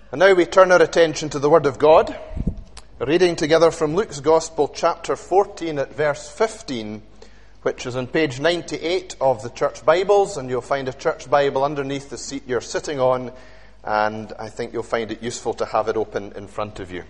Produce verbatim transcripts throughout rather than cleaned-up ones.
And now we turn our attention to the Word of God, reading together from Luke's Gospel, chapter fourteen at verse fifteen, which is on page ninety-eight of the Church Bibles, and you'll find a Church Bible underneath the seat you're sitting on, and I think you'll find it useful to have it open in front of you.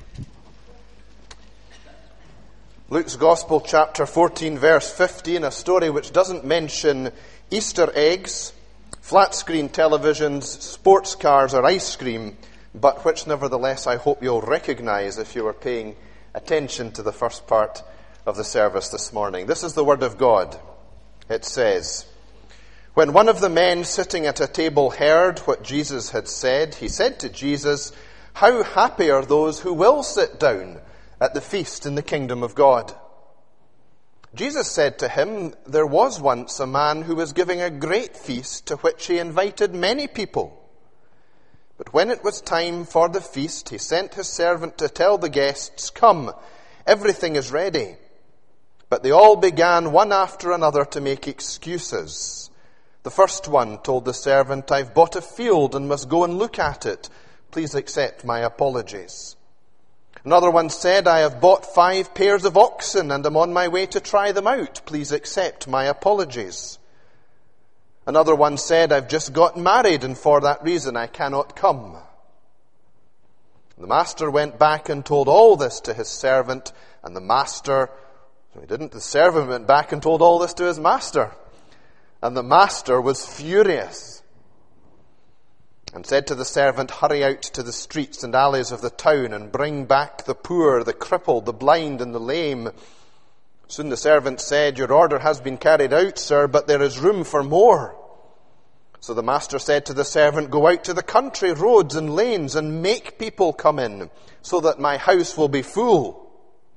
Luke's Gospel, chapter fourteen, verse fifteen, a story which doesn't mention Easter eggs, flat-screen televisions, sports cars, or ice cream, but which nevertheless I hope you'll recognize if you were paying attention to the first part of the service this morning. This is the Word of God. It says, "When one of the men sitting at a table heard what Jesus had said, he said to Jesus, 'How happy are those who will sit down at the feast in the kingdom of God?' Jesus said to him, 'There was once a man who was giving a great feast to which he invited many people. But when it was time for the feast, he sent his servant to tell the guests, "Come, everything is ready." But they all began one after another to make excuses. The first one told the servant, "I've bought a field and must go and look at it. Please accept my apologies." Another one said, "I have bought five pairs of oxen and am on my way to try them out. Please accept my apologies." Another one said, "I've just got married and for that reason I cannot come." The master went back and told all this to his servant, and the master, so he didn't, the servant went back and told all this to his master. And the master was furious and said to the servant, "Hurry out to the streets and alleys of the town and bring back the poor, the crippled, the blind, and the lame." Soon the servant said, "Your order has been carried out, sir, but there is room for more." So the master said to the servant, "Go out to the country roads and lanes and make people come in, so that my house will be full.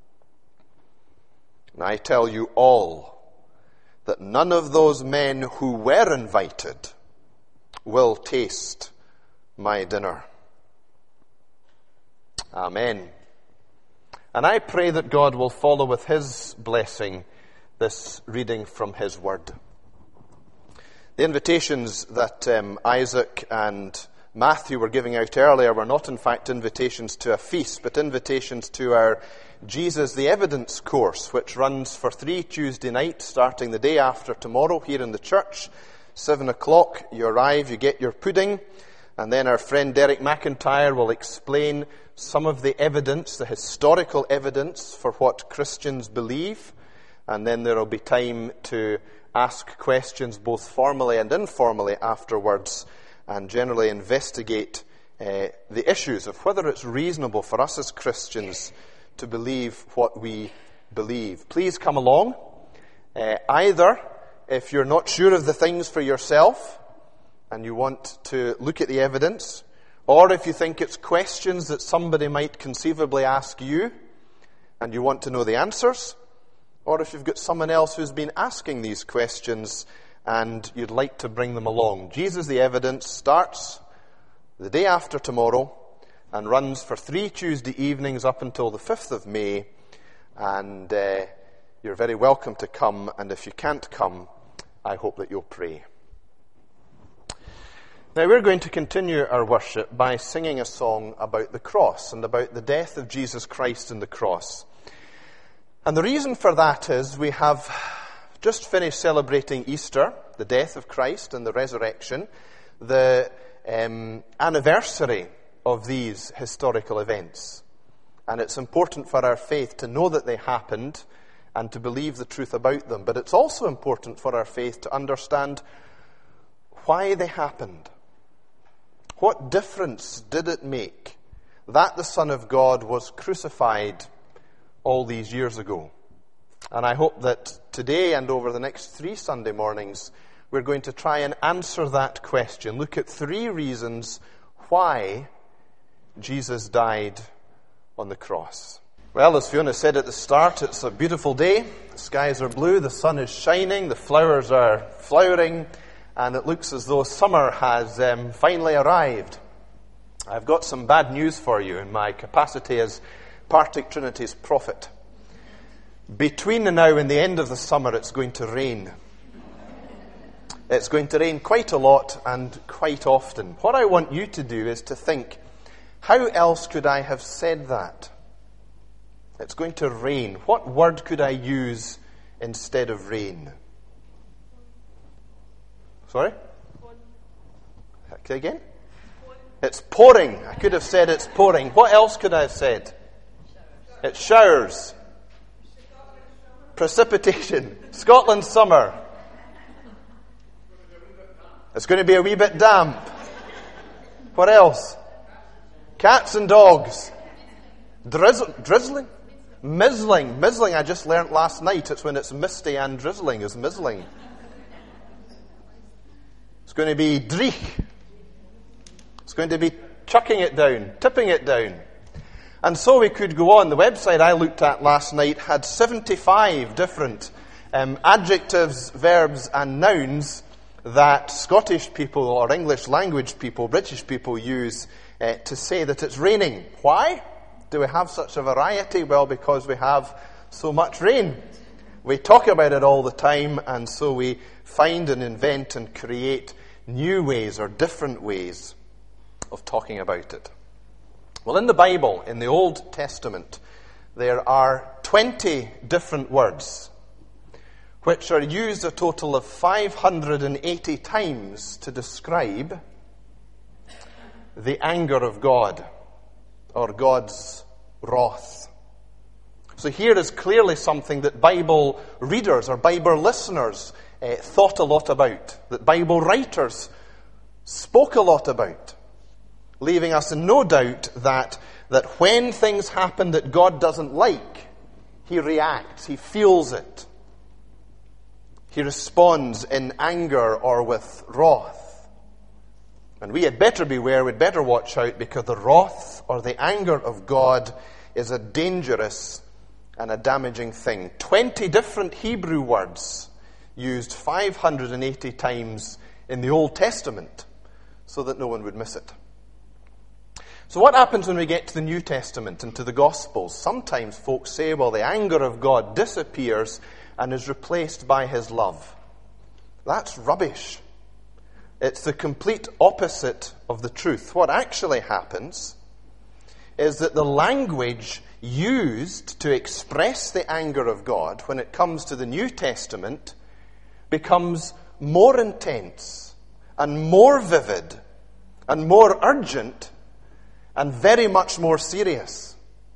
And I tell you all that none of those men who were invited will taste my dinner." Amen. And I pray that God will follow with his blessing this reading from his word. The invitations that um, Isaac and Matthew were giving out earlier were not in fact invitations to a feast, but invitations to our Jesus the Evidence course, which runs for three Tuesday nights, starting the day after tomorrow here in the church. Seven o'clock, you arrive, you get your pudding, and then our friend Derek McIntyre will explain some of the evidence, the historical evidence for what Christians believe, and then there will be time to ask questions both formally and informally afterwards, and generally investigate uh, the issues of whether it's reasonable for us as Christians to believe what we believe. Please come along, uh, either if you're not sure of the things for yourself and you want to look at the evidence, or if you think it's questions that somebody might conceivably ask you and you want to know the answers, or if you've got someone else who's been asking these questions and you'd like to bring them along. Jesus the Evidence starts the day after tomorrow and runs for three Tuesday evenings up until the fifth of May. And uh, you're very welcome to come. And if you can't come, I hope that you'll pray. Now we're going to continue our worship by singing a song about the cross and about the death of Jesus Christ on the cross. And the reason for that is we have just finished celebrating Easter, the death of Christ and the resurrection, the um, anniversary of these historical events. And it's important for our faith to know that they happened and to believe the truth about them. But it's also important for our faith to understand why they happened. What difference did it make that the Son of God was crucified all these years ago? And I hope that today and over the next three Sunday mornings, we're going to try and answer that question. Look at three reasons why Jesus died on the cross. Well, as Fiona said at the start, it's a beautiful day. The skies are blue, the sun is shining, the flowers are flowering, and it looks as though summer has um, finally arrived. I've got some bad news for you in my capacity as Partick Trinity's prophet. Between now and the end of the summer, it's going to rain. It's going to rain quite a lot and quite often. What I want you to do is to think, How else could I have said that? It's going to rain. What word could I use instead of rain? Sorry? Say again? It's pouring. I could have said it's pouring. What else could I have said? It showers. Precipitation. Scotland summer. It's going to be a wee bit damp. What else? Cats and dogs. Drizzle, drizzling? Mizzling. Mizzling I just learnt last night. It's when it's misty and drizzling is mizzling. It's going to be dreich. It's going to be chucking it down, tipping it down. And so we could go on. The website I looked at last night had seventy-five different um, adjectives, verbs and nouns that Scottish people or English language people, British people use uh, to say that it's raining. Why do we have such a variety? Well, because we have so much rain. We talk about it all the time, and so we find and invent and create new ways or different ways of talking about it. Well, in the Bible, in the Old Testament, there are twenty different words which are used a total of five hundred eighty times to describe the anger of God or God's wrath. So here is clearly something that Bible readers or Bible listeners uh, thought a lot about, that Bible writers spoke a lot about, leaving us in no doubt that, that when things happen that God doesn't like, he reacts, he feels it. He responds in anger or with wrath. And we had better beware, we'd better watch out, because the wrath or the anger of God is a dangerous and a damaging thing. Twenty different Hebrew words used five hundred eighty times in the Old Testament so that no one would miss it. So what happens when we get to the New Testament and to the Gospels? Sometimes folks say, well, the anger of God disappears and is replaced by his love. That's rubbish. It's the complete opposite of the truth. What actually happens is that the language used to express the anger of God when it comes to the New Testament becomes more intense and more vivid and more urgent and very much more serious.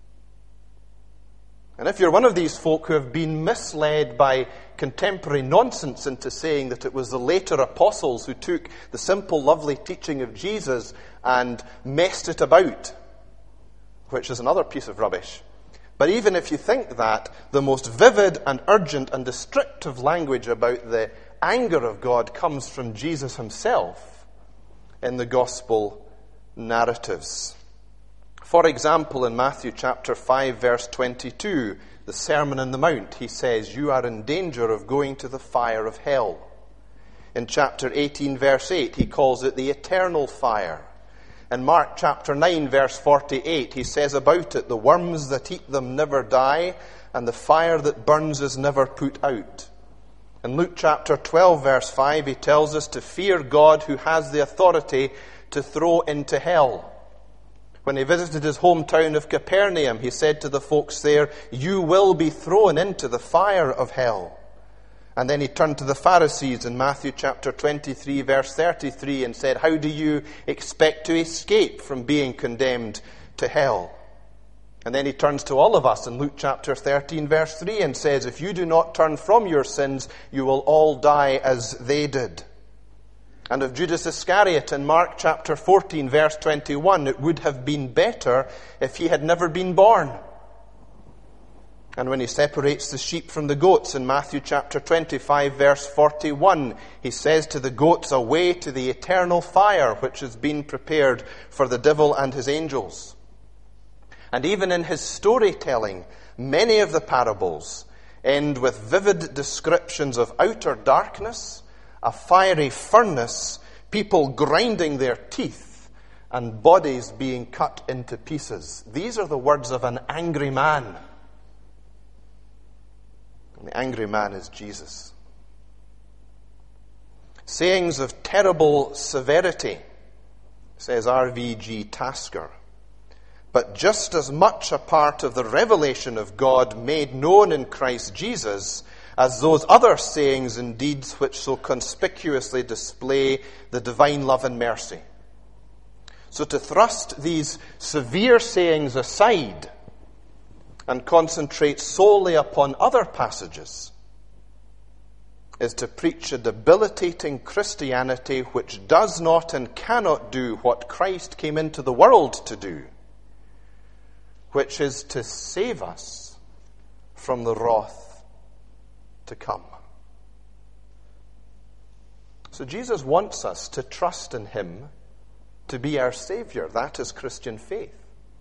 And if you're one of these folk who have been misled by contemporary nonsense into saying that it was the later apostles who took the simple, lovely teaching of Jesus and messed it about, which is another piece of rubbish. But even if you think that, the most vivid and urgent and descriptive language about the anger of God comes from Jesus himself in the gospel narratives. For example, in Matthew chapter five, verse twenty-two, the Sermon on the Mount, he says, you are in danger of going to the fire of hell. In chapter eighteen, verse eight, he calls it the eternal fire. In Mark chapter nine, verse forty-eight, he says about it, the worms that eat them never die, and the fire that burns is never put out. In Luke chapter twelve, verse five, he tells us to fear God who has the authority to throw into hell. When he visited his hometown of Capernaum, he said to the folks there, you will be thrown into the fire of hell. And then he turned to the Pharisees in Matthew chapter twenty-three, verse thirty-three, and said, how do you expect to escape from being condemned to hell? And then he turns to all of us in Luke chapter thirteen, verse three, and says, if you do not turn from your sins, you will all die as they did. And of Judas Iscariot in Mark chapter fourteen, verse twenty-one, it would have been better if he had never been born. And when he separates the sheep from the goats in Matthew chapter twenty-five, verse forty-one, he says to the goats, away to the eternal fire which has been prepared for the devil and his angels. And even in his storytelling, many of the parables end with vivid descriptions of outer darkness, a fiery furnace, people grinding their teeth, and bodies being cut into pieces. These are the words of an angry man. And the angry man is Jesus. Sayings of terrible severity, says R V G Tasker, but just as much a part of the revelation of God made known in Christ Jesus as those other sayings and deeds which so conspicuously display the divine love and mercy. So to thrust these severe sayings aside and concentrate solely upon other passages is to preach a debilitating Christianity which does not and cannot do what Christ came into the world to do, which is to save us from the wrath to come. So Jesus wants us to trust in him to be our Savior. That is Christian faith.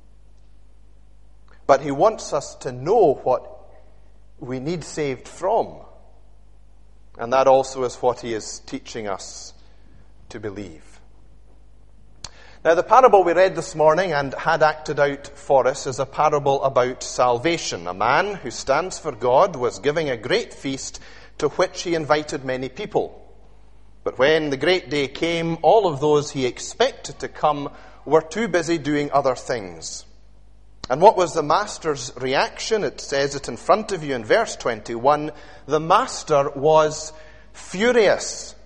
But he wants us to know what we need saved from. And that also is what he is teaching us to believe. Now, the parable we read this morning and had acted out for us is a parable about salvation. A man who stands for God was giving a great feast to which he invited many people. But when the great day came, all of those he expected to come were too busy doing other things. And what was the master's reaction? It says it in front of you in verse twenty-one. The master was furious.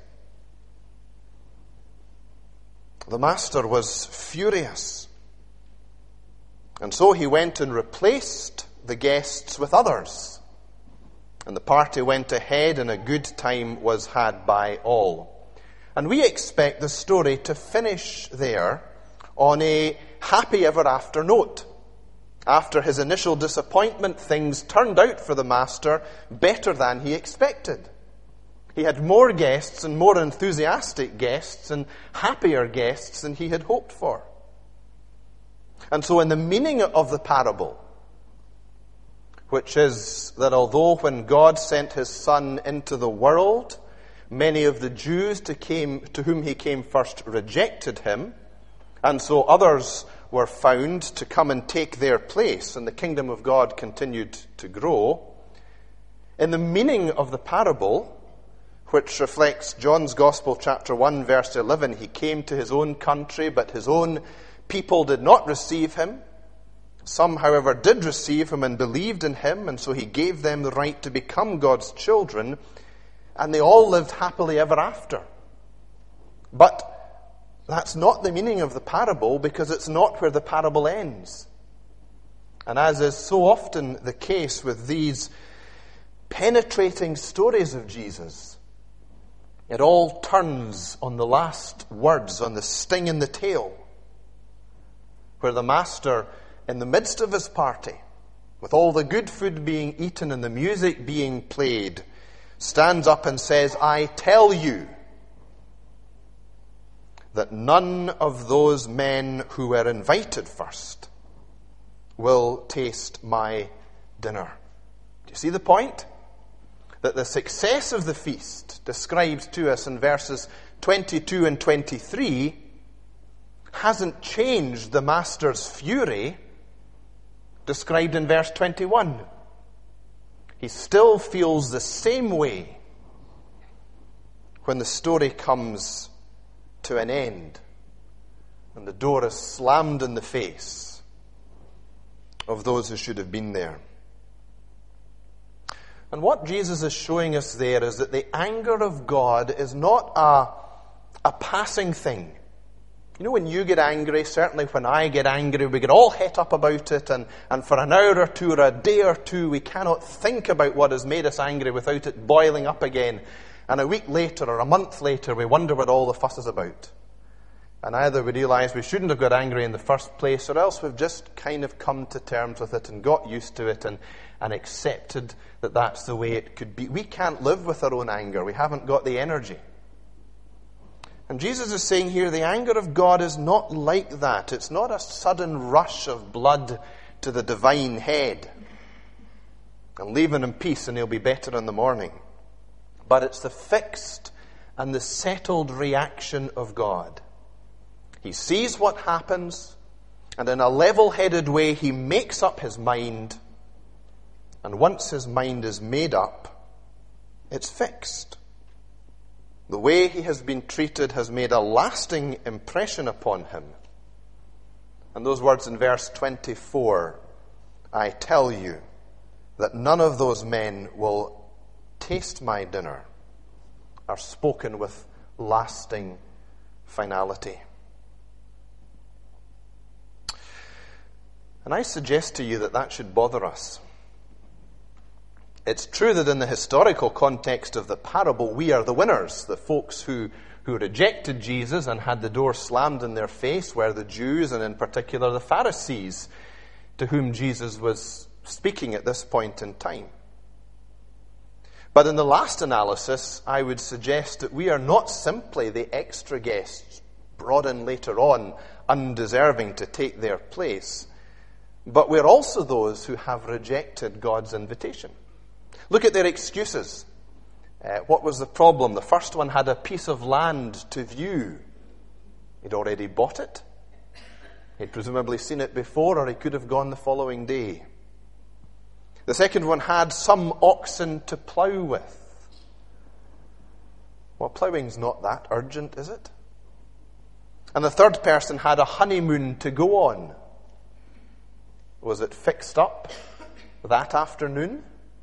The master was furious. And so he went and replaced the guests with others. And the party went ahead and a good time was had by all. And we expect the story to finish there on a happy ever after note. After his initial disappointment, things turned out for the master better than he expected. He had more guests and more enthusiastic guests and happier guests than he had hoped for. And so in the meaning of the parable, which is that although when God sent his Son into the world, many of the Jews to, came, to whom he came first rejected him, and so others were found to come and take their place, and the kingdom of God continued to grow. In the meaning of the parable, which reflects John's Gospel, chapter one, verse eleven, he came to his own country, but his own people did not receive him. Some, however, did receive him and believed in him, and so he gave them the right to become God's children, and they all lived happily ever after. But that's not the meaning of the parable, because it's not where the parable ends. And as is so often the case with these penetrating stories of Jesus, it all turns on the last words, on the sting in the tail, where the master, in the midst of his party, with all the good food being eaten and the music being played, stands up and says, I tell you that none of those men who were invited first will taste my dinner. Do you see the point? That the success of the feast, described to us in verses twenty-two and twenty-three, hasn't changed the master's fury, described in verse twenty-one. He still feels the same way when the story comes to an end and the door is slammed in the face of those who should have been there. And what Jesus is showing us there is that the anger of God is not a, a passing thing. You know, when you get angry, certainly when I get angry, we get all het up about it, and, and for an hour or two or a day or two, we cannot think about what has made us angry without it boiling up again. And a week later or a month later, we wonder what all the fuss is about. And either we realize we shouldn't have got angry in the first place, or else we've just kind of come to terms with it and got used to it and, and accepted that that's the way it could be. We can't live with our own anger. We haven't got the energy. And Jesus is saying here, the anger of God is not like that. It's not a sudden rush of blood to the divine head. And leave him in peace and he'll be better in the morning. But it's the fixed and the settled reaction of God. He sees what happens, and in a level-headed way he makes up his mind. And once his mind is made up, it's fixed. The way he has been treated has made a lasting impression upon him. And those words in verse twenty-four, I tell you that none of those men will taste my dinner, are spoken with lasting finality. And I suggest to you that that should bother us. It's true that in the historical context of the parable, we are the winners. The folks who, who rejected Jesus and had the door slammed in their face were the Jews, and in particular the Pharisees, to whom Jesus was speaking at this point in time. But in the last analysis, I would suggest that we are not simply the extra guests brought in later on, undeserving to take their place, but we're also those who have rejected God's invitation. Look at their excuses. Uh, what was the problem? The first one had a piece of land to view. He'd already bought it. He'd presumably seen it before, or he could have gone the following day. The second one had some oxen to plough with. Well, ploughing's not that urgent, is it? And the third person had a honeymoon to go on. Was it fixed up that afternoon?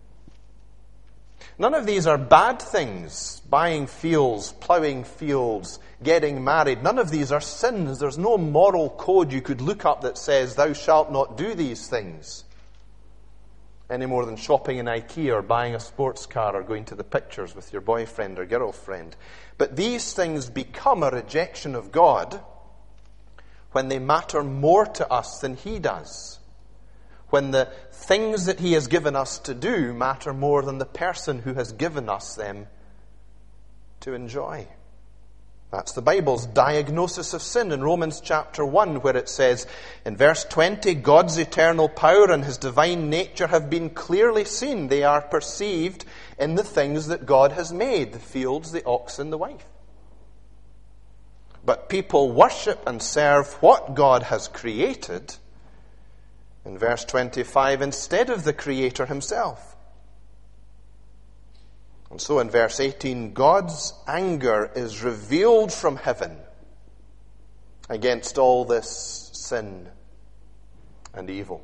None of these are bad things. Buying fields, ploughing fields, getting married. None of these are sins. There's no moral code you could look up that says, thou shalt not do these things. Any more than shopping in IKEA or buying a sports car or going to the pictures with your boyfriend or girlfriend. But these things become a rejection of God when they matter more to us than He does. When the things that He has given us to do matter more than the person who has given us them to enjoy. That's the Bible's diagnosis of sin in Romans chapter one, where it says, in verse twenty, God's eternal power and His divine nature have been clearly seen. They are perceived in the things that God has made, the fields, the oxen, the wife. But people worship and serve what God has created, in verse twenty-five, instead of the Creator Himself. And so in verse eighteen, God's anger is revealed from heaven against all this sin and evil.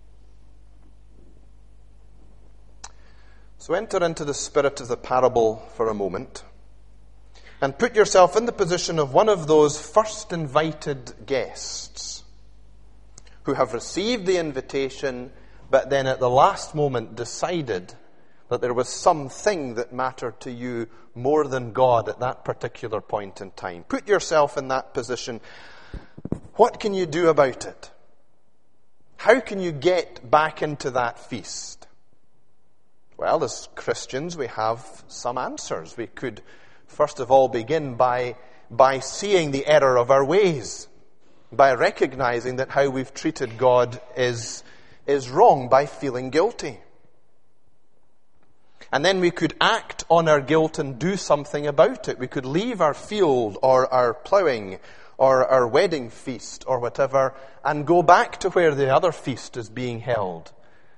So enter into the spirit of the parable for a moment and put yourself in the position of one of those first invited guests who have received the invitation, but then at the last moment decided that there was something that mattered to you more than God at that particular point in time. Put yourself in that position. What can you do about it? How can you get back into that feast? Well, as Christians, we have some answers. We could, first of all, begin by, by seeing the error of our ways, by recognizing that how we've treated God is, is wrong, by feeling guilty. And then we could act on our guilt and do something about it. We could leave our field or our ploughing or our wedding feast or whatever and go back to where the other feast is being held.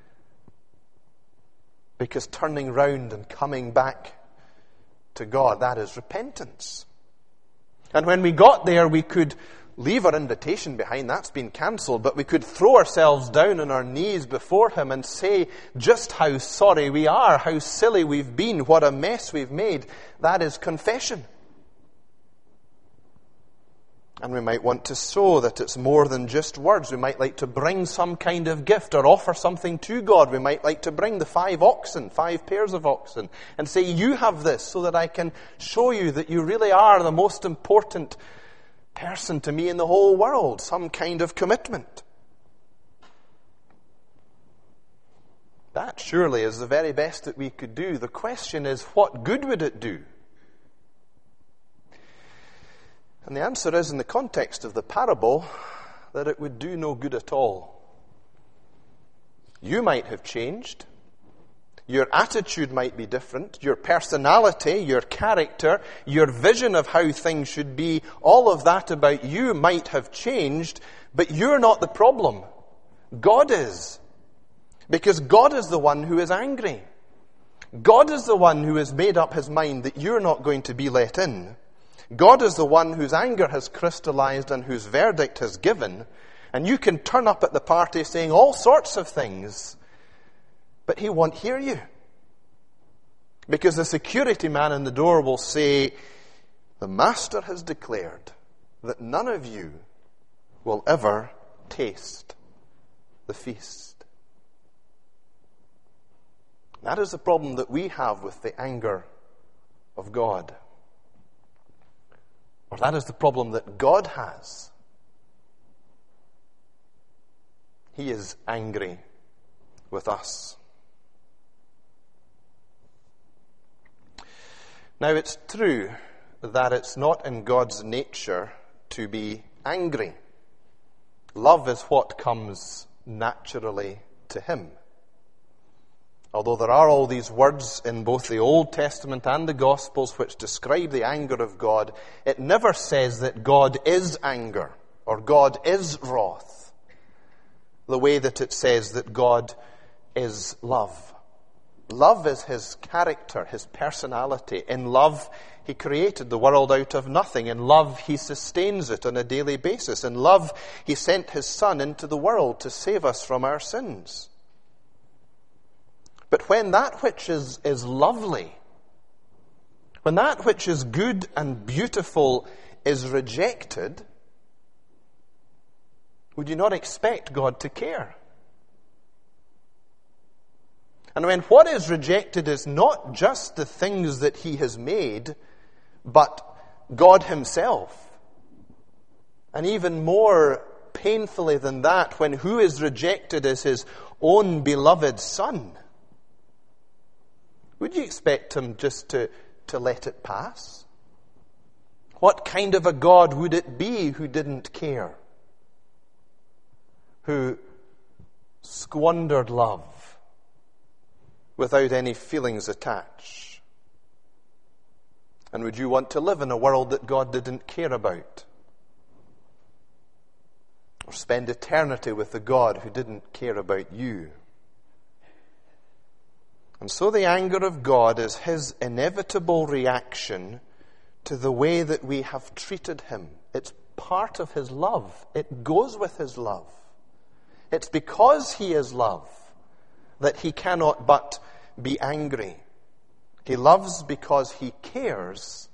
Because turning round and coming back to God, that is repentance. And when we got there, we could leave our invitation behind. That's been cancelled. But we could throw ourselves down on our knees before Him and say just how sorry we are, how silly we've been, what a mess we've made. That is confession. And we might want to show that it's more than just words. We might like to bring some kind of gift or offer something to God. We might like to bring the five oxen, five pairs of oxen, and say, you have this so that I can show you that you really are the most important person to me in the whole world. Some kind of commitment. That surely is the very best that we could do. The question is, what good would it do? And the answer is, in the context of the parable, that it would do no good at all. You might have changed. Your attitude might be different. Your personality, your character, your vision of how things should be, all of that about you might have changed, but you're not the problem. God is. Because God is the one who is angry. God is the one who has made up His mind that you're not going to be let in. God is the one whose anger has crystallized and whose verdict has given And you can turn up at the party saying all sorts of things, but he won't hear you. Because the security man in the door will say, the master has declared that none of you will ever taste the feast. That is the problem that we have with the anger of God. Or that is the problem that God has. He is angry with us. Now, it's true that it's not in God's nature to be angry. Love is what comes naturally to him. Although there are all these words in both the Old Testament and the Gospels which describe the anger of God, it never says that God is anger or God is wrath, the way that it says that God is love. Love is his character, his personality. In love, he created the world out of nothing. In love, he sustains it on a daily basis. In love, he sent his Son into the world to save us from our sins. But when that which is, is lovely, when that which is good and beautiful is rejected, would you not expect God to care? And when what is rejected is not just the things that he has made, but God himself. And even more painfully than that, when who is rejected is his own beloved Son, would you expect him just to, to let it pass? What kind of a God would it be who didn't care? Who squandered love without any feelings attached? And would you want to live in a world that God didn't care about? Or spend eternity with the God who didn't care about you? And so the anger of God is his inevitable reaction to the way that we have treated him. It's part of his love. It goes with his love. It's because he is love that he cannot but be angry. He loves because he cares.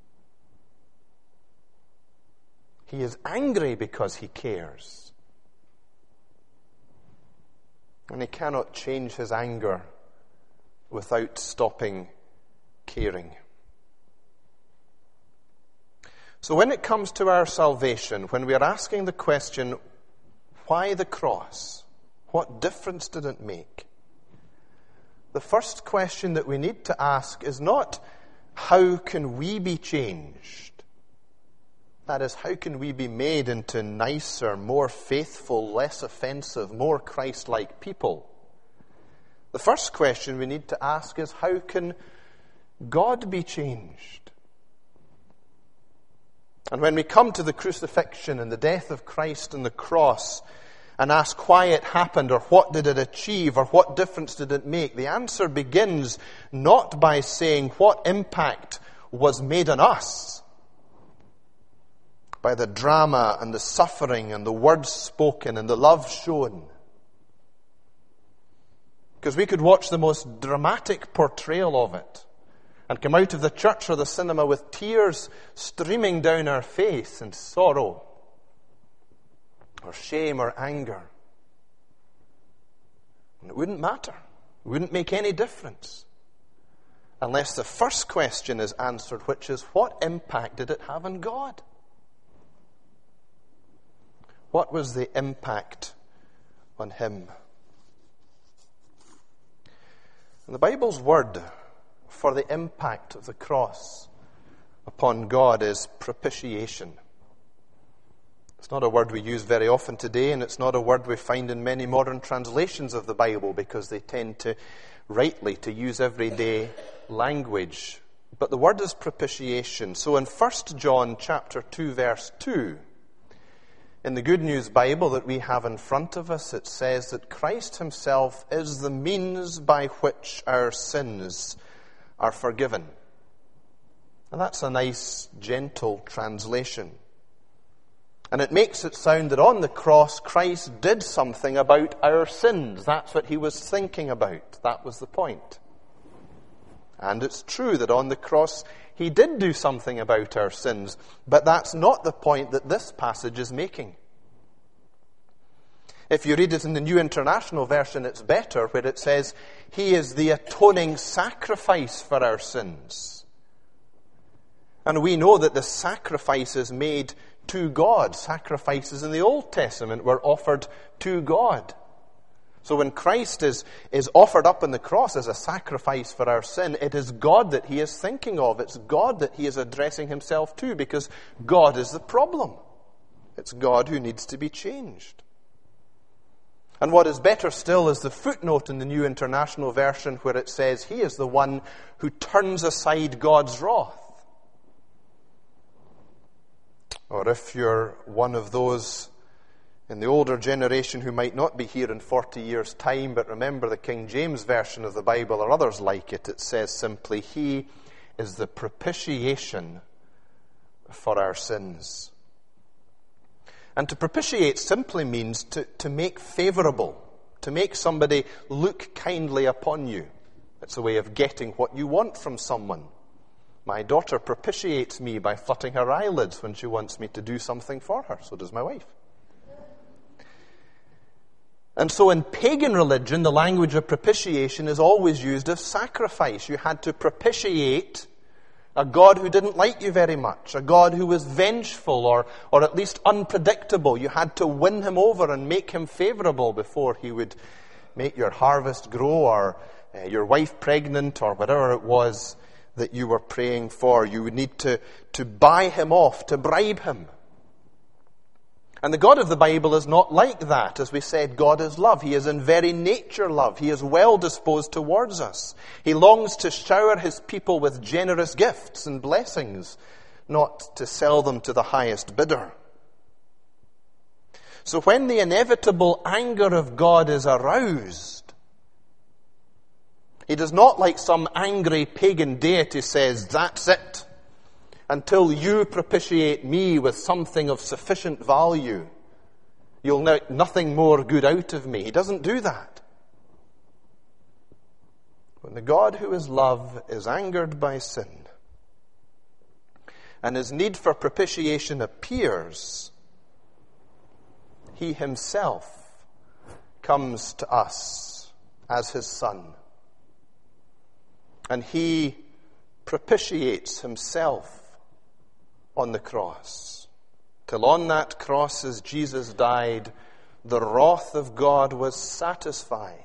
He is angry because he cares. And he cannot change his anger without stopping caring. So when it comes to our salvation, when we are asking the question, why the cross? What difference did it make? The first question that we need to ask is not, how can we be changed? That is, how can we be made into nicer, more faithful, less offensive, more Christ-like people? The first question we need to ask is, how can God be changed? And when we come to the crucifixion and the death of Christ on the cross and ask why it happened or what did it achieve or what difference did it make, the answer begins not by saying what impact was made on us, by the drama and the suffering and the words spoken and the love shown. Because we could watch the most dramatic portrayal of it and come out of the church or the cinema with tears streaming down our face and sorrow or shame or anger. And it wouldn't matter. It wouldn't make any difference unless the first question is answered, which is, what impact did it have on God? What was the impact on him? And the Bible's word for the impact of the cross upon God is propitiation. It's not a word we use very often today, and it's not a word we find in many modern translations of the Bible because they tend to, rightly, to use everyday language. But the word is propitiation. So in First John chapter two, verse two, in the Good News Bible that we have in front of us, it says that Christ himself is the means by which our sins are forgiven. And that's a nice, gentle translation. And it makes it sound that on the cross, Christ did something about our sins. That's what he was thinking about. That was the point. And it's true that on the cross, he did do something about our sins. But that's not the point that this passage is making. If you read it in the New International Version, it's better, where it says, he is the atoning sacrifice for our sins. And we know that the sacrifice is made to God. Sacrifices in the Old Testament were offered to God. So when Christ is, is offered up on the cross as a sacrifice for our sin, it is God that he is thinking of. It's God that he is addressing himself to, because God is the problem. It's God who needs to be changed. And what is better still is the footnote in the New International Version where it says, he is the one who turns aside God's wrath. Or if you're one of those in the older generation who might not be here in forty years' time, but remember the King James Version of the Bible or others like it, it says simply, he is the propitiation for our sins. And to propitiate simply means to, to make favorable, to make somebody look kindly upon you. It's a way of getting what you want from someone. My daughter propitiates me by flutting her eyelids when she wants me to do something for her. So does my wife. And so in pagan religion, the language of propitiation is always used of sacrifice. You had to propitiate a God who didn't like you very much, a God who was vengeful or, or at least unpredictable. You had to win him over and make him favorable before he would make your harvest grow or uh, your wife pregnant or whatever it was that you were praying for. You would need to, to buy him off, to bribe him. And the God of the Bible is not like that. As we said, God is love. He is in very nature love. He is well disposed towards us. He longs to shower his people with generous gifts and blessings, not to sell them to the highest bidder. So when the inevitable anger of God is aroused, he does not, like some angry pagan deity, says, that's it. Until you propitiate me with something of sufficient value, you'll get nothing more good out of me. He doesn't do that. When the God who is love is angered by sin, and his need for propitiation appears, he himself comes to us as his son. And he propitiates himself on the cross, till on that cross as Jesus died, the wrath of God was satisfied.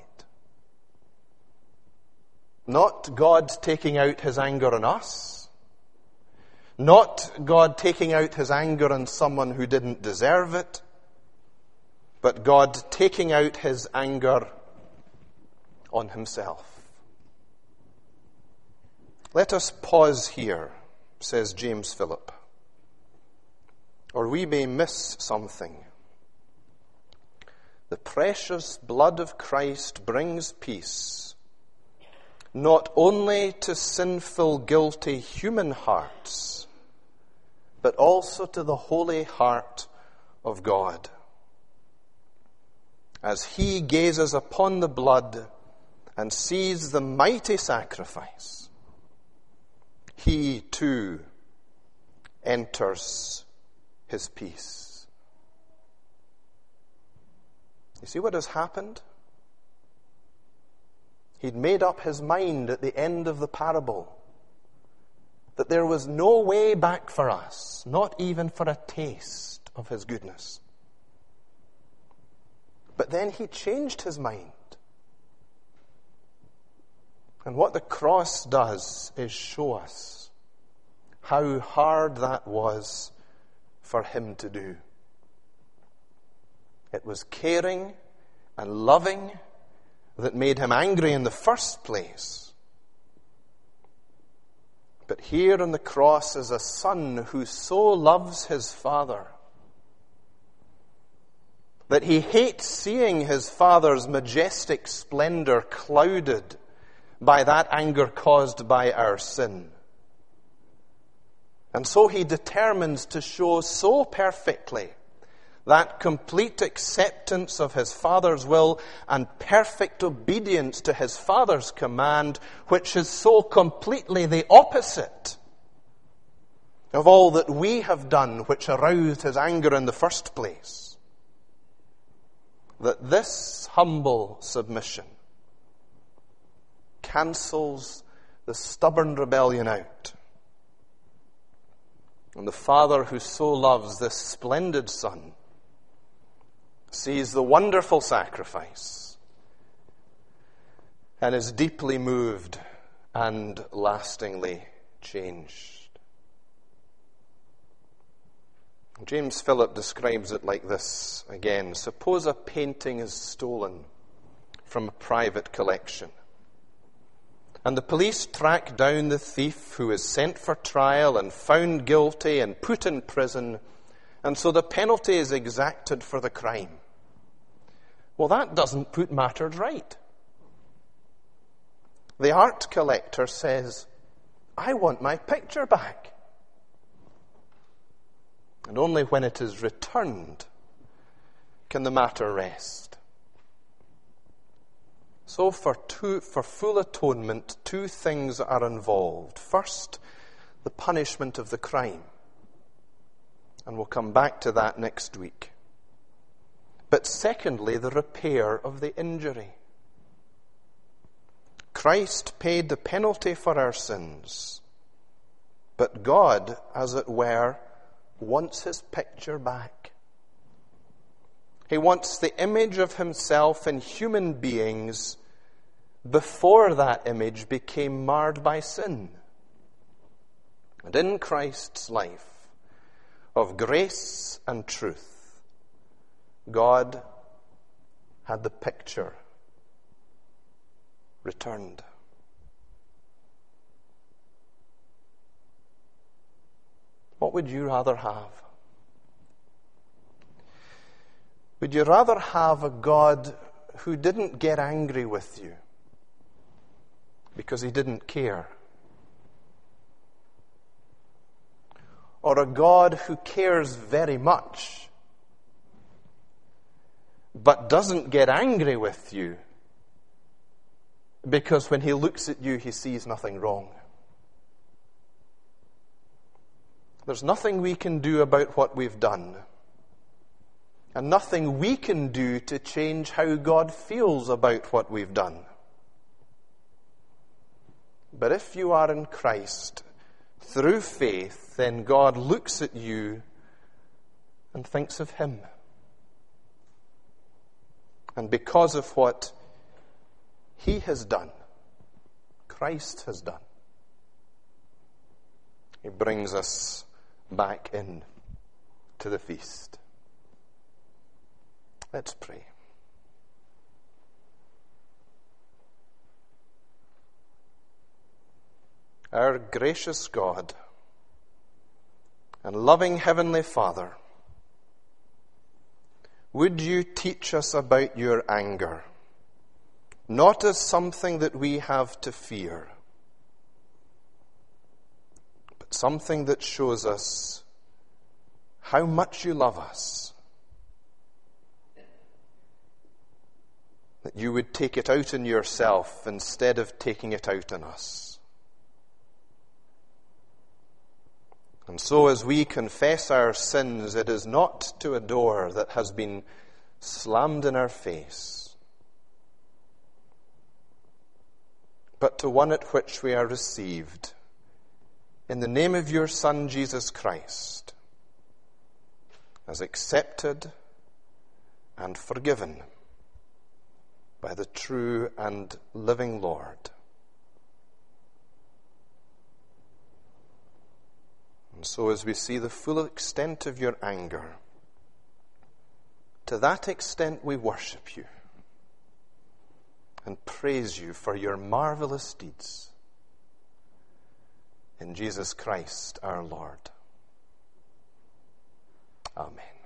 Not God taking out his anger on us, not God taking out his anger on someone who didn't deserve it, but God taking out his anger on himself. Let us pause here, says James Philip, or we may miss something. The precious blood of Christ brings peace, not only to sinful, guilty human hearts, but also to the holy heart of God. As he gazes upon the blood and sees the mighty sacrifice, he too enters his peace. You see what has happened? He'd made up his mind at the end of the parable that there was no way back for us, not even for a taste of his goodness. But then he changed his mind. And what the cross does is show us how hard that was for him to do. It was caring and loving that made him angry in the first place. But here on the cross is a son who so loves his father that he hates seeing his father's majestic splendor clouded by that anger caused by our sin. And so he determines to show so perfectly that complete acceptance of his Father's will and perfect obedience to his Father's command, which is so completely the opposite of all that we have done, which aroused his anger in the first place. That this humble submission cancels the stubborn rebellion out. And the Father who so loves this splendid Son sees the wonderful sacrifice and is deeply moved and lastingly changed. James Phillip describes it like this again. Suppose a painting is stolen from a private collection, and the police track down the thief, who is sent for trial and found guilty and put in prison, and so the penalty is exacted for the crime. Well, that doesn't put matters right. The art collector says, I want my picture back. And only when it is returned can the matter rest. So for two, for full atonement, two things are involved. First, the punishment of the crime. And we'll come back to that next week. But secondly, the repair of the injury. Christ paid the penalty for our sins, but God, as it were, wants his picture back. He wants the image of himself in human beings before that image became marred by sin. And in Christ's life of grace and truth, God had the picture returned. What would you rather have? Would you rather have a God who didn't get angry with you because he didn't care? Or a God who cares very much but doesn't get angry with you because when he looks at you he sees nothing wrong? There's nothing we can do about what we've done, and nothing we can do to change how God feels about what we've done. But if you are in Christ through faith, then God looks at you and thinks of him. And because of what he has done, Christ has done, he brings us back in to the feast. Let's pray. Our gracious God and loving Heavenly Father, would you teach us about your anger, not as something that we have to fear, but something that shows us how much you love us, that you would take it out in yourself instead of taking it out in us. And so as we confess our sins, it is not to a door that has been slammed in our face, but to one at which we are received in the name of your Son, Jesus Christ, as accepted and forgiven by the true and living Lord. And so as we see the full extent of your anger, to that extent we worship you and praise you for your marvelous deeds. In Jesus Christ our Lord. Amen.